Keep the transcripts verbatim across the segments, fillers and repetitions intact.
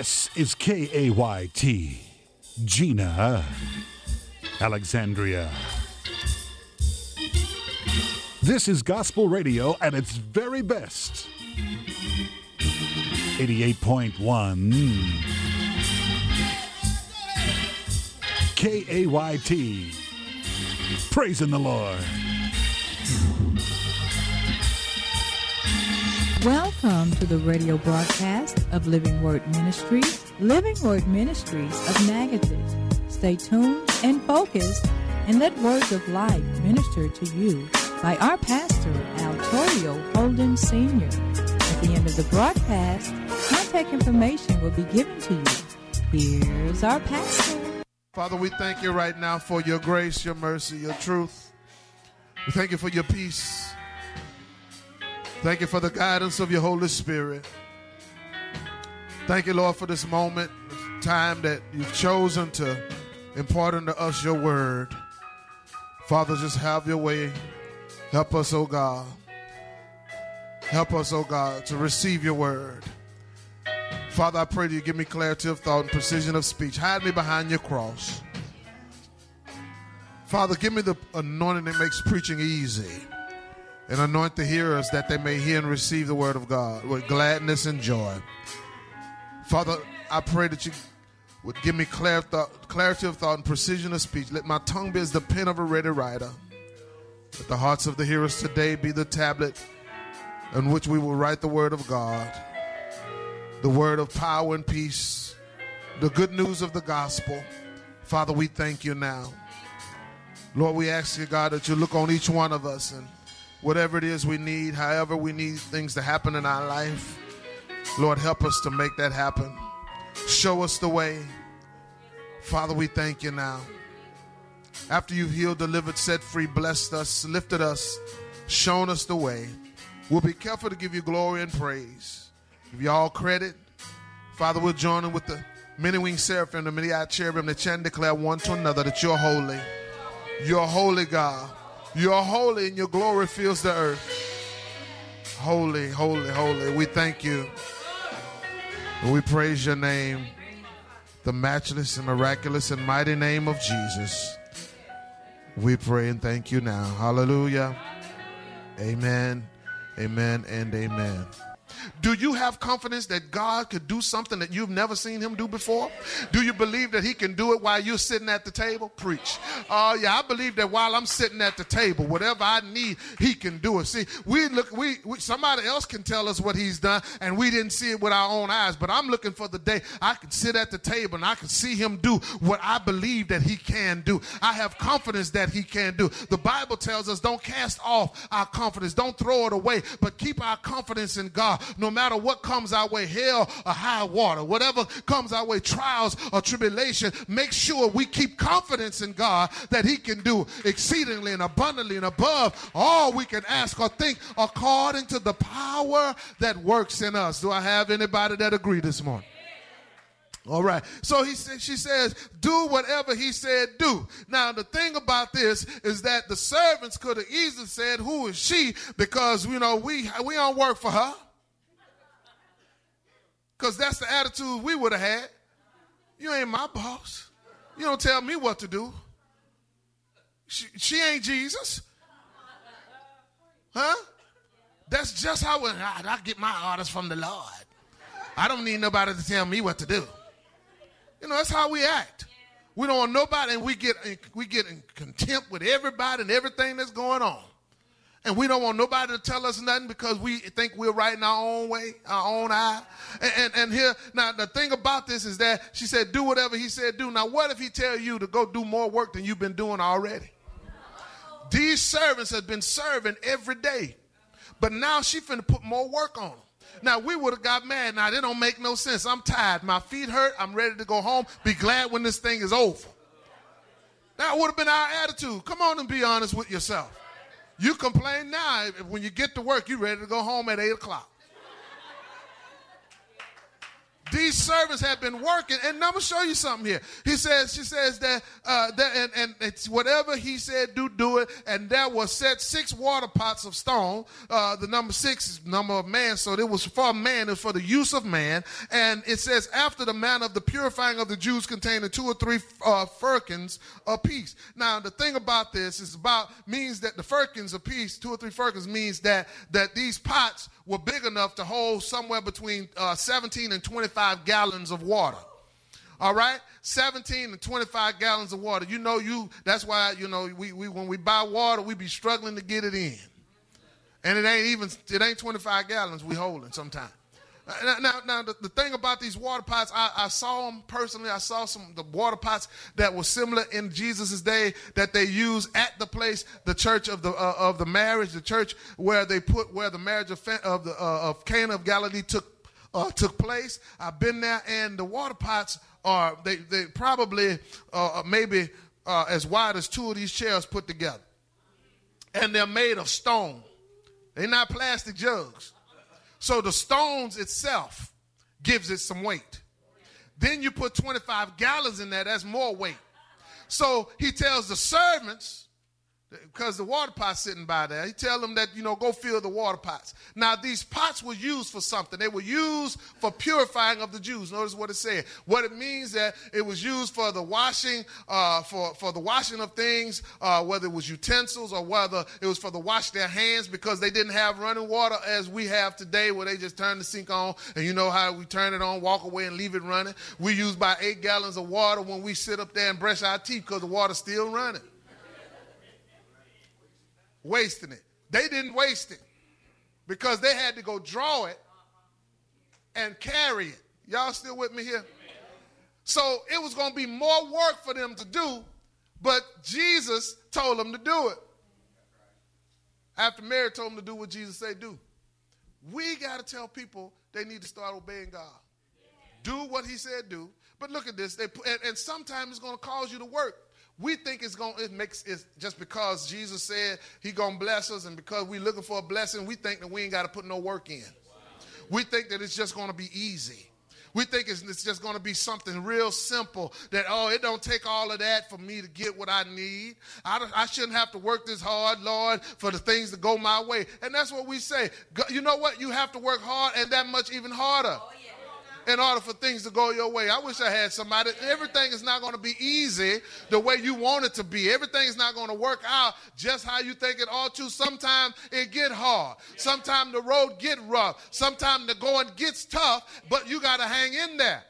This is K A Y T, Gina, Alexandria. This is gospel radio at its very best. eighty-eight point one K A Y T, praising the Lord. Welcome to the radio broadcast of Living Word Ministries, Living Word Ministries of Natchitoches. Stay tuned and focused and let words of life minister to you by our pastor, Altorio Holden Senior At the end of the broadcast, contact information will be given to you. Here's our pastor. Father, we thank you right now for your grace, your mercy, your truth. We thank you for your peace. Thank you for the guidance of your Holy Spirit. Thank you, Lord, for this moment, this time that you've chosen to impart unto us your word. Father, just have your way. Help us, oh God. Help us, oh God, to receive your word. Father, I pray that you give me clarity of thought and precision of speech. Hide me behind your cross. Father, give me the anointing that makes preaching easy. And anoint the hearers that they may hear and receive the word of God with gladness and joy. Father, I pray that you would give me clar- thought, clarity of thought and precision of speech. Let my tongue be as the pen of a ready writer. Let the hearts of the hearers today be the tablet in which we will write the word of God, the word of power and peace, the good news of the gospel. Father, we thank you now. Lord, we ask you, God, that you look on each one of us and whatever it is we need, however we need things to happen in our life, Lord, help us to make that happen. Show us the way. Father, we thank you now. After you've healed, delivered, set free, blessed us, lifted us, shown us the way, we'll be careful to give you glory and praise. Give you all credit. Father, we're joining with the many-winged seraphim, the many-eyed cherubim that chant and declare one to another that you're holy. You're holy, God. You're holy and your glory fills the earth. Holy, holy, holy. We thank you. And we praise your name, the matchless and miraculous and mighty name of Jesus. We pray and thank you now. Hallelujah. Amen, amen, and amen. Do you have confidence that God could do something that you've never seen him do before? Do you believe that he can do it while you're sitting at the table? Preach. Oh, uh, yeah, I believe that while I'm sitting at the table, whatever I need, he can do it. See, we look, we, we somebody else can tell us what he's done, and we didn't see it with our own eyes. But I'm looking for the day I can sit at the table and I can see him do what I believe that he can do. I have confidence that he can do. The Bible tells us don't cast off our confidence. Don't throw it away, but keep our confidence in God. No matter what comes our way, hell or high water, whatever comes our way, trials or tribulation, make sure we keep confidence in God that he can do exceedingly and abundantly and above all we can ask or think according to the power that works in us. Do I have anybody that agree this morning? All right. So he said, she says, do whatever he said do. Now, the thing about this is that the servants could have easily said, who is she? Because, you know, we, we don't work for her. Because that's the attitude we would have had. You ain't my boss. You don't tell me what to do. She, she ain't Jesus. Huh? That's just how I, I get my orders from the Lord. I don't need nobody to tell me what to do. You know, that's how we act. We don't want nobody, and we get, we get in contempt with everybody and everything that's going on. And we don't want nobody to tell us nothing because we think we're right in our own way, our own eye. And, and, and here, now the thing about this is that she said, do whatever he said do. Now, what if he tell you to go do more work than you've been doing already? These servants have been serving every day. But now she finna put more work on them. Now, we would have got mad. Now, that don't make no sense. I'm tired. My feet hurt. I'm ready to go home. Be glad when this thing is over. That would have been our attitude. Come on and be honest with yourself. You complain now. When you get to work, you're ready to go home at eight o'clock. these servants have been working, and I'm gonna show you something here. He says, she says that, uh, that and, and it's whatever he said, do, do it. And there was set six water pots of stone. Uh, the number six is number of man, so it was for man, it was for the use of man. And it says, after the manner of the purifying of the Jews, containing two or three uh, firkins apiece. Now, the thing about this is about means that the firkins apiece, two or three firkins, means that that these pots were big enough to hold somewhere between uh, seventeen and twenty-five gallons of water. All right, seventeen and twenty-five gallons of water. You know, you that's why you know we, we when we buy water, we be struggling to get it in, and it ain't even it ain't twenty-five gallons we holding sometimes. Now, now, now the, the thing about these water pots, I, I saw them personally. I saw some the water pots that were similar in Jesus' day that they used at the place, the church of the uh, of the marriage, the church where they put where the marriage of, of the uh, of Cana of Galilee took uh, took place. I've been there, and the water pots are they they probably uh, maybe uh, as wide as two of these chairs put together, and they're made of stone. They're not plastic jugs. So the stones itself gives it some weight. Then you put twenty-five gallons in there, that's more weight. So he tells the servants, because the water pot's sitting by there, he tells them that, you know, go fill the water pots. Now, these pots were used for something. They were used for purifying of the Jews. Notice what it said. What it means that it was used for the washing, uh, for, for the washing of things, uh, whether it was utensils or whether it was for the wash their hands, because they didn't have running water as we have today, where they just turn the sink on, and you know how we turn it on, walk away, and leave it running. We use about eight gallons of water when we sit up there and brush our teeth because the water's still running. Wasting it. They didn't waste it because they had to go draw it and carry it. Y'all still with me here? So it was going to be more work for them to do, but Jesus told them to do it. After Mary told them to do what Jesus said do. We got to tell people they need to start obeying God. Do what he said do. But look at this. They, and, and sometimes it's going to cause you to work. We think it's going. It makes it just because Jesus said he gonna bless us, and because we looking for a blessing, we think that we ain't got to put no work in. Wow. We think that it's just going to be easy. We think it's, it's just going to be something real simple. That oh, it don't take all of that for me to get what I need. I, don't, I shouldn't have to work this hard, Lord, for the things to go my way. And that's what we say. You know what? You have to work hard, and that much even harder. Oh, yeah. In order for things to go your way. I wish I had somebody. Everything is not going to be easy the way you want it to be. Everything is not going to work out just how you think it ought to. Sometimes it get hard. Sometimes the road get rough. Sometimes the going gets tough, but you got to hang in there.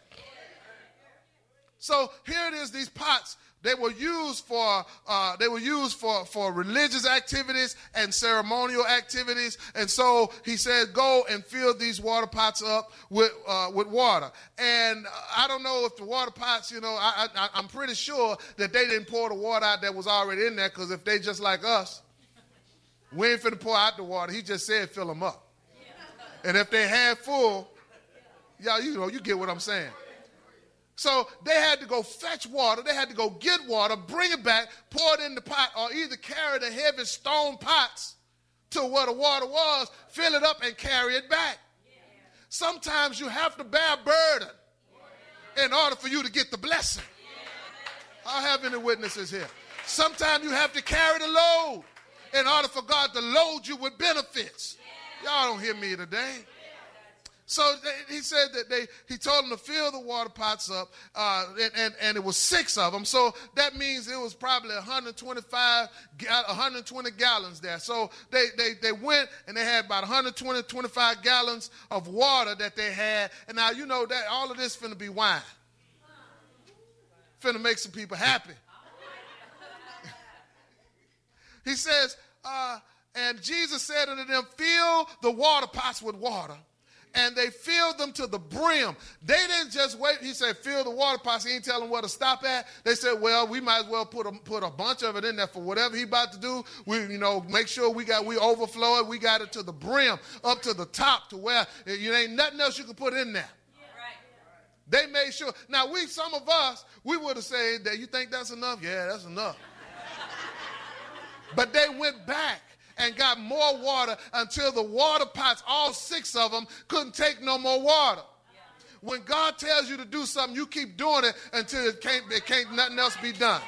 So here it is, these pots. They were used for uh, they were used for, for religious activities and ceremonial activities. And so he said, go and fill these water pots up with uh, with water. And I don't know if the water pots, you know, I, I, I'm pretty sure that they didn't pour the water out that was already in there, because if they just like us, we ain't finna pour out the water. He just said fill them up. And if they had full, y'all, you know, you get what I'm saying. So they had to go fetch water. They had to go get water, bring it back, pour it in the pot, or either carry the heavy stone pots to where the water was, fill it up, and carry it back. Yeah. Sometimes you have to bear burden yeah. in order for you to get the blessing. Yeah. I have any witnesses here. Sometimes you have to carry the load in order for God to load you with benefits. Yeah. Y'all don't hear me today. So they, he said that they, he told them to fill the water pots up, uh, and, and, and it was six of them. So that means it was probably one hundred twenty-five, one hundred twenty gallons there. So they, they, they went and they had about one hundred twenty, twenty-five gallons of water that they had. And now you know that all of this finna be wine. Finna make some people happy. He says, uh, and Jesus said unto them, fill the water pots with water. And they filled them to the brim. They didn't just wait. He said, fill the water pots. He ain't tell them where to stop at. They said, well, we might as well put a, put a bunch of it in there for whatever he about to do. We, you know, make sure we got, we overflow it. We got it to the brim, up to the top, to where you ain't nothing else you can put in there. Yeah. Right. They made sure. Now, we, some of us, we would have said that, you think that's enough? Yeah, that's enough. But they went back and got more water until the water pots, all six of them, couldn't take no more water. Yeah. when God tells you to do something, you keep doing it until it can't, it can't nothing else be done.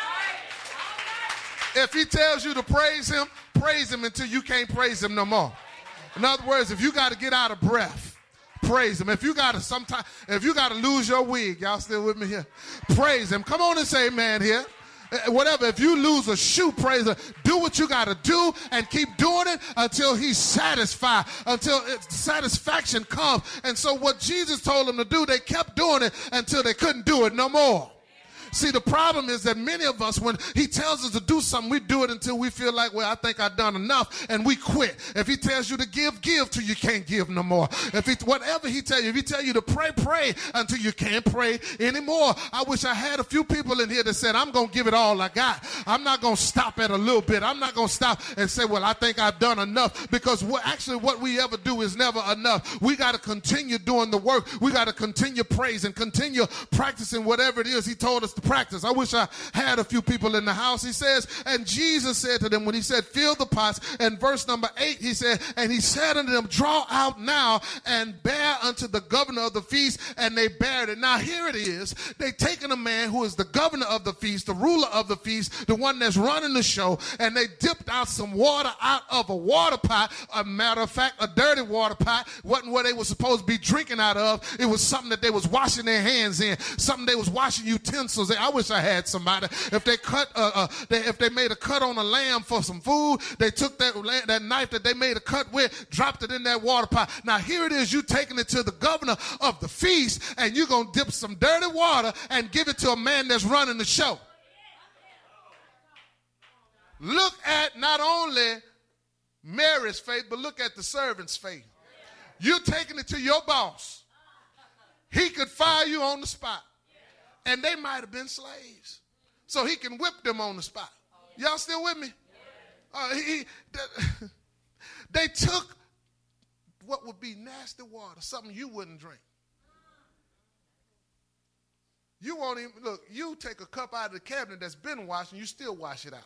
If he tells you to praise him, praise him until you can't praise him no more. In other words, if you got to get out of breath, praise him. If you got to sometime, if you got to lose your wig, y'all still with me here? Praise him. Come on and say amen here. Whatever, if you lose a shoe, praise him. Do what you got to do and keep doing it until he's satisfied, until it, satisfaction comes. And so what Jesus told them to do, they kept doing it until they couldn't do it no more. See, the problem is that many of us, when he tells us to do something, we do it until we feel like, well, I think I've done enough, and we quit. If he tells you to give, give till you can't give no more. If he, whatever he tells you, if he tells you to pray, pray until you can't pray anymore. I wish I had a few people in here that said, I'm going to give it all I got. I'm not going to stop at a little bit. I'm not going to stop and say, well, I think I've done enough, because what, actually what we ever do is never enough. We got to continue doing the work. We got to continue praising, continue practicing whatever it is he told us to practice. I wish I had a few people in the house. He says, and Jesus said to them, when he said, fill the pots, and verse number eight, he said, and he said unto them, draw out now and bear unto the governor of the feast, and they bared it. Now here it is. They taken a man who is the governor of the feast, the ruler of the feast, the one that's running the show, and they dipped out some water out of a water pot. A matter of fact, a dirty water pot. Wasn't what they were supposed to be drinking out of. It was something that they was washing their hands in, something they was washing utensils in. I wish I had somebody. If they cut, uh, uh, they, if they made a cut on a lamb for some food, they took that that knife that they made a cut with, dropped it in that water pot. Now here it is, you taking it to the governor of the feast, and you're gonna dip some dirty water and give it to a man that's running the show. Look at not only Mary's faith, but look at the servant's faith. You're taking it to your boss. He could fire you on the spot. And they might have been slaves. So he can whip them on the spot. Y'all still with me? Uh, he, they, they took what would be nasty water, something you wouldn't drink. You won't even, look, you take a cup out of the cabinet that's been washed and you still wash it out.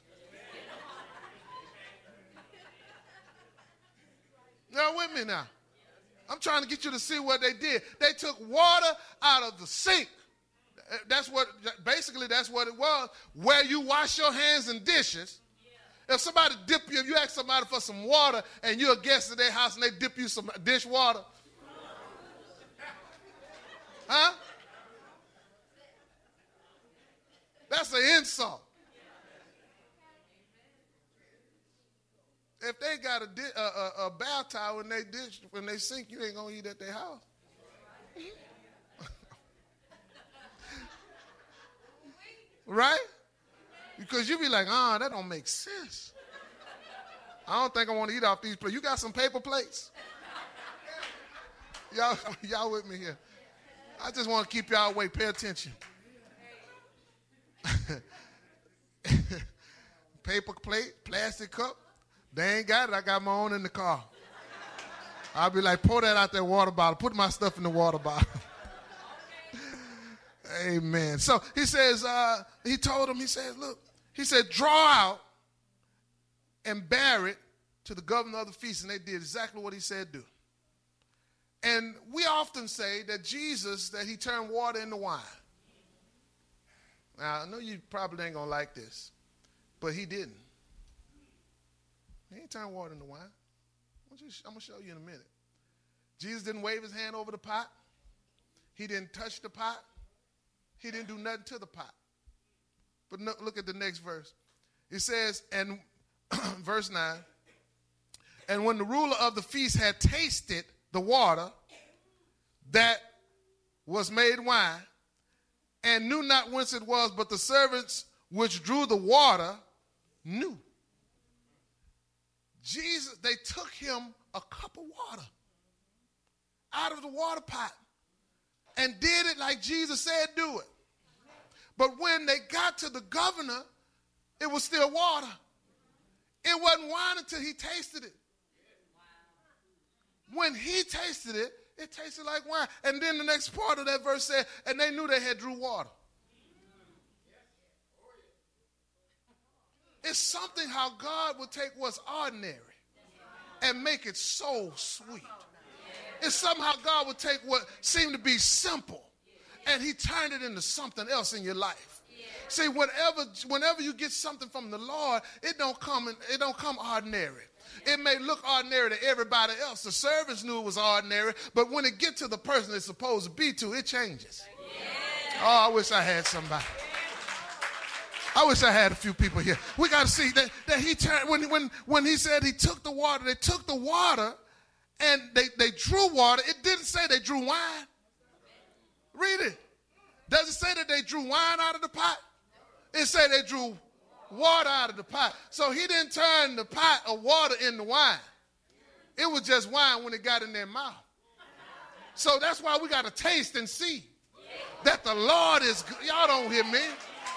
Y'all with me now? I'm trying to get you to see what they did. They took water out of the sink. That's what, basically that's what it was, where you wash your hands and dishes. If somebody dip you, if you ask somebody for some water and you're a guest at their house and they dip you some dish water, huh? That's an insult. If they got a, di- a, a, a bath towel when they dish, when they sink, you ain't gonna eat at their house. Right? Because you be like, ah, oh, that don't make sense. I don't think I want to eat off these plates. You got some paper plates? Y'all, y'all with me here? I just want to keep y'all awake. Pay attention. Paper plate, plastic cup. They ain't got it. I got my own in the car. I'll be like, pour that out that water bottle. Put my stuff in the water bottle. Amen. So he says, uh, he told him, he says, look, he said, draw out and bear it to the governor of the feast. And they did exactly what he said do. And we often say that Jesus, that he turned water into wine. Now, I know you probably ain't going to like this, but he didn't. He ain't turned water into wine. I'm going to show you in a minute. Jesus didn't wave his hand over the pot. He didn't touch the pot. He didn't do nothing to the pot. But no, look at the next verse. It says, and verse nine, and when the ruler of the feast had tasted the water that was made wine, and knew not whence it was, but the servants which drew the water knew. Jesus, they took him a cup of water out of the water pot and did it like Jesus said do it. But when they got to the governor, it was still water. It wasn't wine until he tasted it. When he tasted it, it tasted like wine. And then the next part of that verse said, and they knew they had drew water. It's something how God will take what's ordinary and make it so sweet. It's somehow God would take what seemed to be simple and he turned it into something else in your life. See, whenever, whenever you get something from the Lord, it don't come in, it don't come ordinary. It may look ordinary to everybody else. The servants knew it was ordinary, but when it gets to the person it's supposed to be to, it changes. Oh, I wish I had somebody. I wish I had a few people here. We got to see that, that he turned, when, when, when he said he took the water, they took the water and they, they drew water. It didn't say they drew wine. Read it. Does it say that they drew wine out of the pot? It said they drew water out of the pot. So he didn't turn the pot of water into wine. It was just wine when it got in their mouth. So that's why we got to taste and see that the Lord is good. Y'all don't hear me.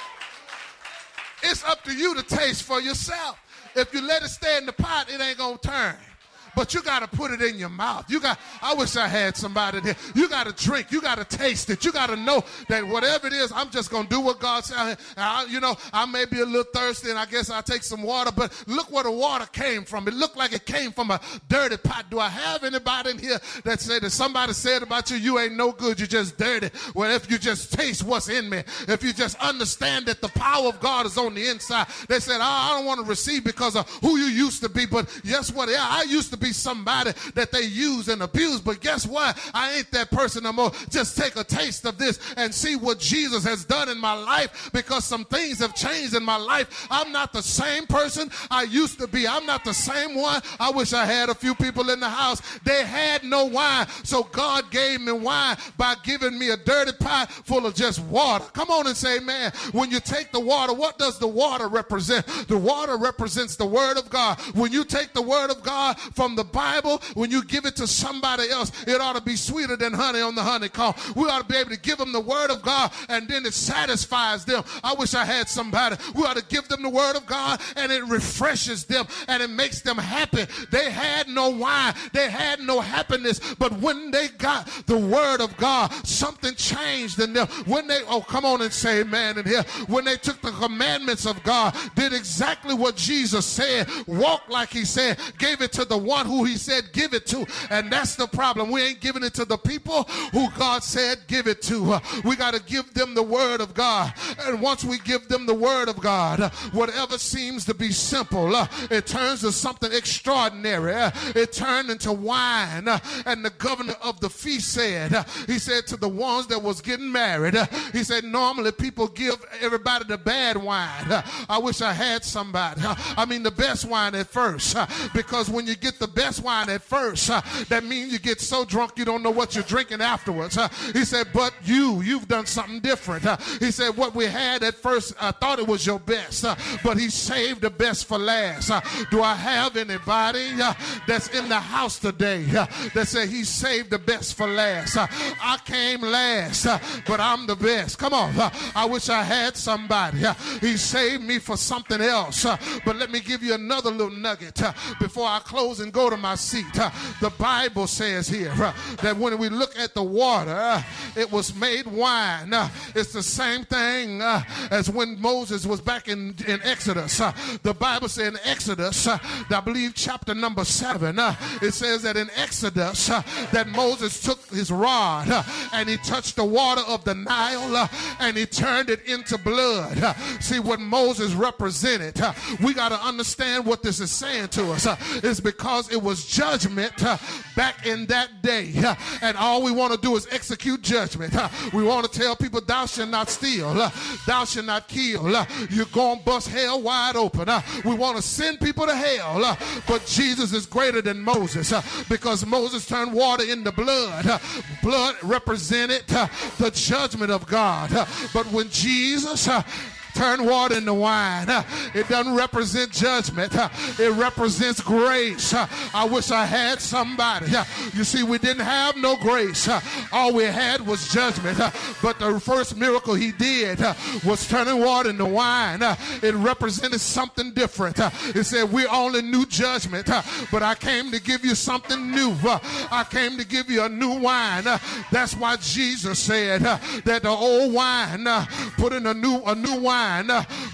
It's up to you to taste for yourself. If you let it stay in the pot, it ain't going to turn. But you got to put it in your mouth. You got, I wish I had somebody there. You got to drink. You got to taste it. You got to know that whatever it is, I'm just going to do what God said. I, you know, I may be a little thirsty and I guess I'll take some water, but look where the water came from. It looked like it came from a dirty pot. Do I have anybody in here that said that somebody said about you, you ain't no good, you're just dirty? Well, if you just taste what's in me, if you just understand that the power of God is on the inside, they said, oh, I don't want to receive because of who you used to be, but guess what? Yeah, I used to be somebody that they use and abuse, but guess what? I ain't that person no more. Just take a taste of this and see what Jesus has done in my life, because some things have changed in my life. I'm not the same person I used to be. I'm not the same one. I wish I had a few people in the house. They had no wine, so God gave me wine by giving me a dirty pot full of just water. Come on and say, man, when you take the water, what does the water represent? The water represents the word of God. When you take the word of God from the Bible, when you give it to somebody else, it ought to be sweeter than honey on the honeycomb. We ought to be able to give them the word of God, and then it satisfies them. I wish I had somebody. We ought to give them the word of God, and it refreshes them, and it makes them happy. They had no wine. They had no happiness, but when they got the word of God, something changed in them. When they, oh, come on and say amen in here. When they took the commandments of God, did exactly what Jesus said, walked like he said, gave it to the one who he said give it to. And that's the problem. We ain't giving it to the people who God said give it to. Uh, we got to give them the word of God. And once we give them the word of God, uh, whatever seems to be simple, uh, it turns to something extraordinary. Uh, it turned into wine. Uh, and the governor of the feast said, uh, he said to the ones that was getting married, uh, he said, normally people give everybody the bad wine. Uh, I wish I had somebody. Uh, I mean the best wine at first, uh, because when you get the best wine at first, uh, that means you get so drunk you don't know what you're drinking afterwards. Uh, he said, but you, you've done something different. Uh, he said, what we had at first, I thought it was your best, uh, but he saved the best for last. Uh, do I have anybody uh, that's in the house today uh, that said he saved the best for last? Uh, I came last, uh, but I'm the best. Come on. Uh, I wish I had somebody. Uh, he saved me for something else. Uh, but let me give you another little nugget uh, before I close and go to my seat. Uh, the Bible says here uh, that when we look at the water, uh, it was made wine. Uh, it's the same thing uh, as when Moses was back in, in Exodus. Uh, the Bible says in Exodus, uh, I believe chapter number seven, uh, it says that in Exodus uh, that Moses took his rod uh, and he touched the water of the Nile uh, and he turned it into blood. Uh, see what Moses represented. Uh, we got to understand what this is saying to us. Uh, it's because it was judgment uh, back in that day. Uh, and all we want to do is execute judgment. Uh, we want to tell people, thou shalt not steal. Uh, thou shalt not kill. Uh, you're going to bust hell wide open. Uh, we want to send people to hell. Uh, but Jesus is greater than Moses uh, because Moses turned water into blood. Uh, blood represented uh, the judgment of God. Uh, but when Jesus uh, turn water into wine, it doesn't represent judgment. It represents grace. I wish I had somebody. You see, we didn't have no grace. All we had was judgment. But the first miracle he did was turning water into wine. It represented something different. It said we only knew judgment, but I came to give you something new. I came to give you a new wine. That's why Jesus said that the old wine put in a new a new wine.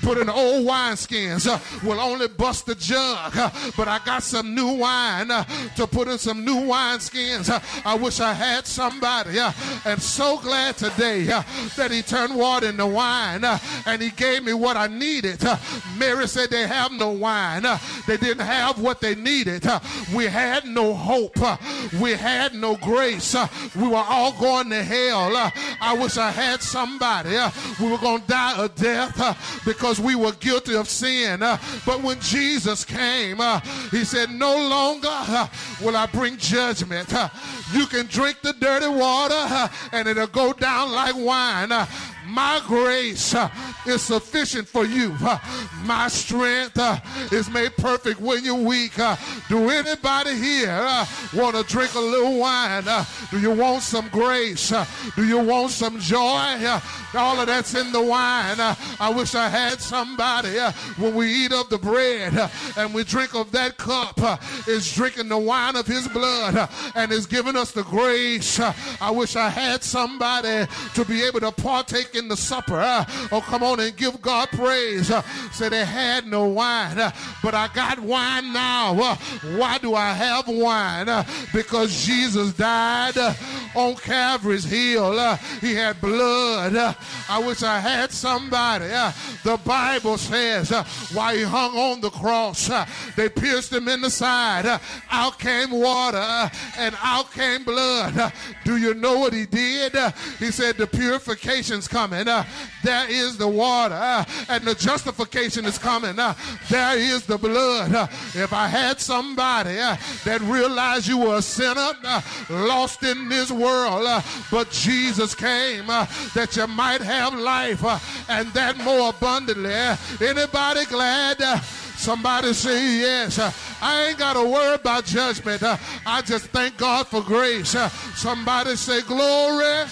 put in old wineskins uh, will only bust the jug. Uh, but I got some new wine uh, to put in some new wineskins. Uh, I wish I had somebody. Uh, and so glad today uh, that he turned water into wine uh, and he gave me what I needed. Uh, Mary said they have no wine. Uh, they didn't have what they needed. Uh, we had no hope. Uh, we had no grace. Uh, we were all going to hell. Uh, I wish I had somebody. Uh, we were going to die a death uh, because we were guilty of sin. Uh, but when Jesus came, uh, he said, no longer uh, will I bring judgment. Uh, you can drink the dirty water uh, and it'll go down like wine. Uh, my grace uh, is sufficient for you. Uh, my strength uh, is made perfect when you're weak. Uh, do anybody here uh, want to drink a little wine? Uh, do you want some grace? Uh, do you want some joy? Uh, all of that's in the wine. Uh, I wish I had somebody uh, when we eat of the bread uh, and we drink of that cup uh, is drinking the wine of his blood uh, and is giving us the grace. Uh, I wish I had somebody to be able to partake in the supper. Uh, oh, come on and give God praise. Uh, say they had no wine, uh, but I got wine now. Uh, why do I have wine? Uh, because Jesus died uh, on Calvary's hill. Uh, he had blood. Uh, I wish I had somebody. Uh, the Bible says uh, while he hung on the cross, uh, they pierced him in the side. Uh, out came water uh, and out came blood. Uh, do you know what he did? Uh, he said the purification's coming. Uh, there is the water uh, and the justification is coming. Uh, there is the blood. Uh, if I had somebody uh, that realized you were a sinner, uh, lost in this world, uh, but Jesus came uh, that you might have life uh, and that more abundantly. Uh, anybody glad? Uh, Somebody say yes. Uh, I ain't got to worry about judgment. Uh, I just thank God for grace. Uh, somebody say glory.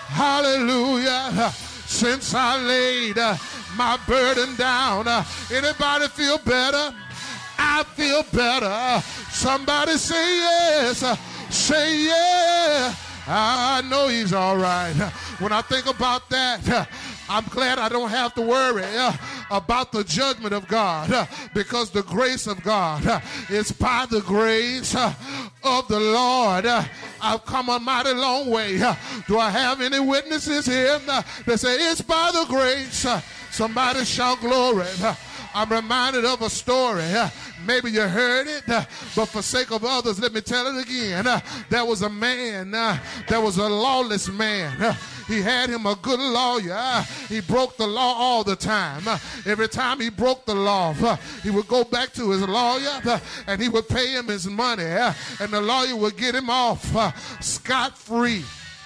Hallelujah. Uh, since I laid uh, my burden down. Uh, anybody feel better? I feel better. Uh, somebody say yes. Uh, say yeah. I know he's all right. Uh, when I think about that, uh, I'm glad I don't have to worry uh, about the judgment of God uh, because the grace of God uh, is by the grace uh, of the Lord. Uh, I've come a mighty long way. Uh, do I have any witnesses here uh, that say it's by the grace? Uh, somebody shout glory. Uh, I'm reminded of a story. Uh, maybe you heard it, uh, but for sake of others, let me tell it again. Uh, there was a man, uh, there was a lawless man. Uh, he had him a good lawyer. Uh, he broke the law all the time. Uh, every time he broke the law, uh, he would go back to his lawyer uh, and he would pay him his money. Uh, and the lawyer would get him off uh, scot-free.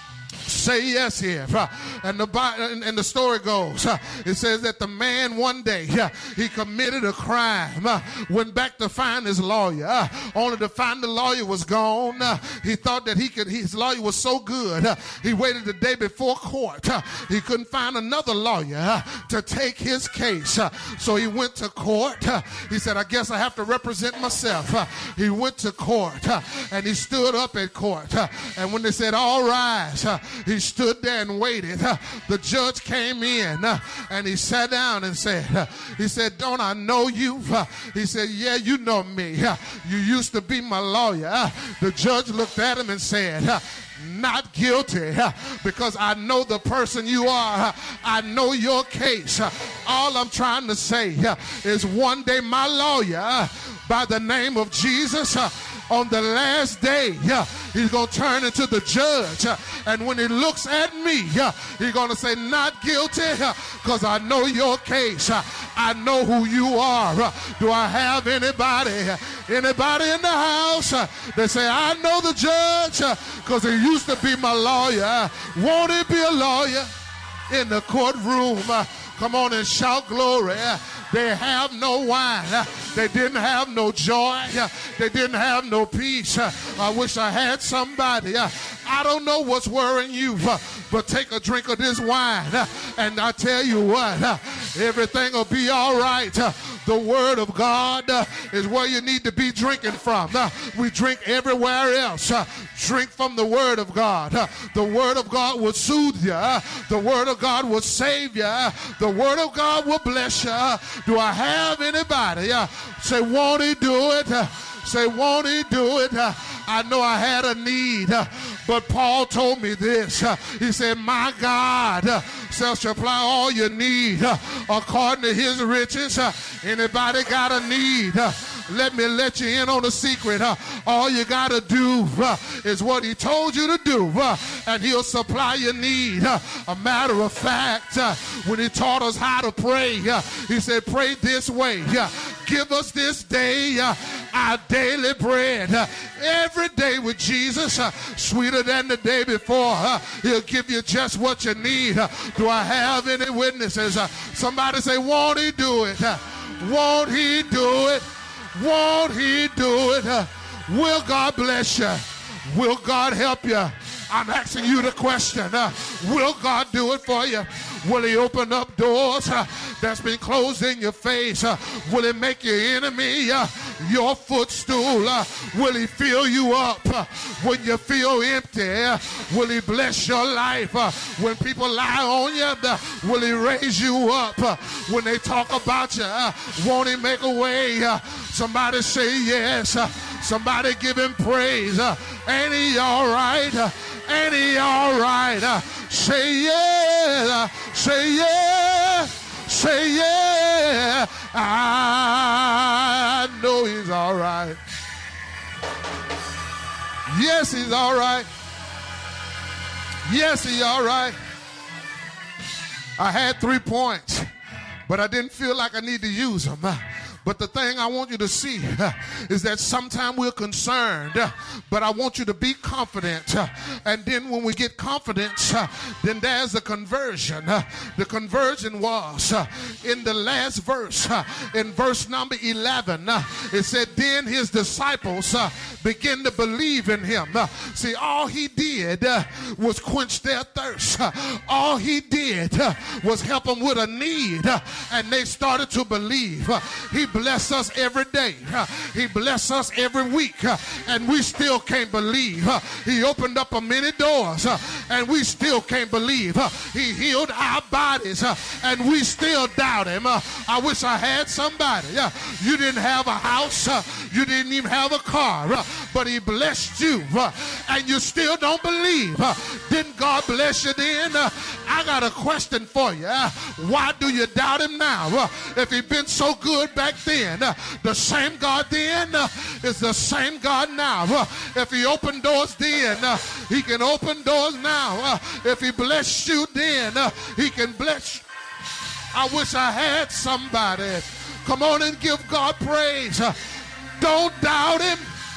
Say yes here. And the, and the story goes, it says that the man one day, he committed a crime, went back to find his lawyer, only to find the lawyer was gone. He thought that he could, his lawyer was so good, he waited the day before court. He couldn't find another lawyer to take his case. So he went to court. He said, I guess I have to represent myself. He went to court and he stood up at court. And when they said, all rise, he stood there and waited. The judge came in and he sat down and said, he said, don't I know you? He said, yeah, you know me. You used to be my lawyer. The judge looked at him and said, not guilty, because I know the person you are. I know your case. All I'm trying to say is one day my lawyer, by the name of Jesus, on the last day, uh, he's going to turn into the judge. Uh, and when he looks at me, uh, he's going to say, not guilty, because uh, I know your case. Uh, I know who you are. Uh, do I have anybody, uh, anybody in the house uh, that say, I know the judge, because uh, he used to be my lawyer. Uh, won't he be a lawyer in the courtroom? Uh, come on and shout glory. Uh, They have no wine. They didn't have no joy. They didn't have no peace. I wish I had somebody. I don't know what's worrying you, but take a drink of this wine. And I tell you what, everything will be all right. The Word of God uh, is where you need to be drinking from. Uh, we drink everywhere else. Uh, drink from the Word of God. Uh, the Word of God will soothe you. Uh, the Word of God will save you. Uh, the Word of God will bless you. Uh, do I have anybody? Uh, say, won't He do it? Uh, say, won't He do it? Uh, I know I had a need, uh, but Paul told me this. Uh, he said, my God uh, shall supply all your need uh, according to his riches. Uh, anybody got a need? Uh, let me let you in on a secret. Uh, all you got to do uh, is what he told you to do, uh, and he'll supply your need. Uh, a matter of fact, uh, when he taught us how to pray, uh, he said, pray this way. Uh, give us this day uh, our daily bread. Uh, every day with Jesus, uh, sweeter than the day before. Uh, he'll give you just what you need. Uh, do I have any witnesses? Uh, somebody say, won't he do it? Uh, won't he do it? Won't he do it? Uh, will God bless you? Will God help you? I'm asking you the question. Uh, will God do it for you? Will he open up doors uh, that's been closed in your face? Uh, will he make your enemy uh, your footstool? Uh, will he fill you up uh, when you feel empty? Uh, will he bless your life uh, when people lie on you? Uh, will he raise you up uh, when they talk about you? Uh, won't he make a way? Uh, somebody say yes. Uh, somebody give him praise. Uh, ain't he all right? Uh, ain't he all right? Uh, say yeah. Uh, say yeah. Say yeah. I know he's all right. Yes, he's all right. Yes, he's all right. I had three points, but I didn't feel like I need to use them. But the thing I want you to see uh, is that sometimes we're concerned, uh, but I want you to be confident. Uh, and then when we get confidence, uh, then there's the conversion. Uh, the conversion was uh, in the last verse, uh, in verse number eleven. Uh, it said, then his disciples uh, began to believe in him. Uh, see, all he did uh, was quench their thirst. Uh, all he did uh, was help them with a need, uh, and they started to believe. Uh, he bless us every day. Uh, he bless us every week. Uh, and we still can't believe. Uh, he opened up a many doors. Uh, and we still can't believe. Uh, he healed our bodies. Uh, and we still doubt him. Uh, I wish I had somebody. Uh, you didn't have a house. Uh, you didn't even have a car. Uh, but he blessed you. Uh, and you still don't believe. Uh, didn't God bless you then? Uh, I got a question for you. Uh, why do you doubt him now? Uh, if he'd been so good back then, uh, the same God then uh, is the same God now. Uh, if he opened doors then, uh, he can open doors now. Uh, if he blessed you then, uh, he can bless you. I wish I had somebody. Come on and give God praise. Uh, don't doubt him.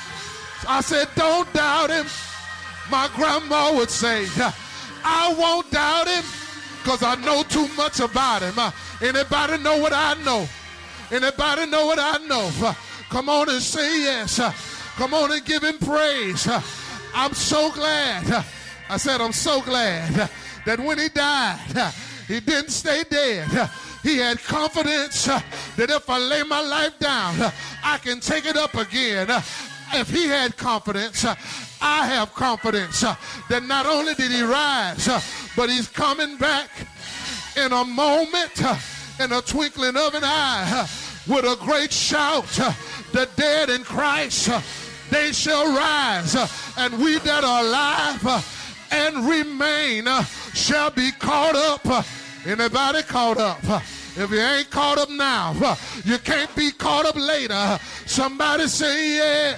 I said, don't doubt him. My grandma would say, uh, I won't doubt him because I know too much about him. Uh, anybody know what I know? Anybody know what I know? Uh, come on and say yes. Uh, come on and give him praise. Uh, I'm so glad. Uh, I said, I'm so glad uh, that when he died, uh, he didn't stay dead. Uh, he had confidence uh, that if I lay my life down, uh, I can take it up again. Uh, if he had confidence, uh, I have confidence uh, that not only did he rise, uh, but he's coming back in a moment. Uh, in a twinkling of an eye, uh, with a great shout, uh, the dead in Christ, uh, they shall rise, uh, and we that are alive uh, and remain uh, shall be caught up. Uh, anybody caught up? Uh, if you ain't caught up now, uh, you can't be caught up later. Uh, somebody say yeah.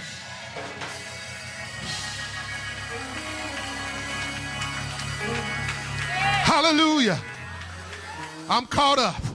Hallelujah. I'm caught up.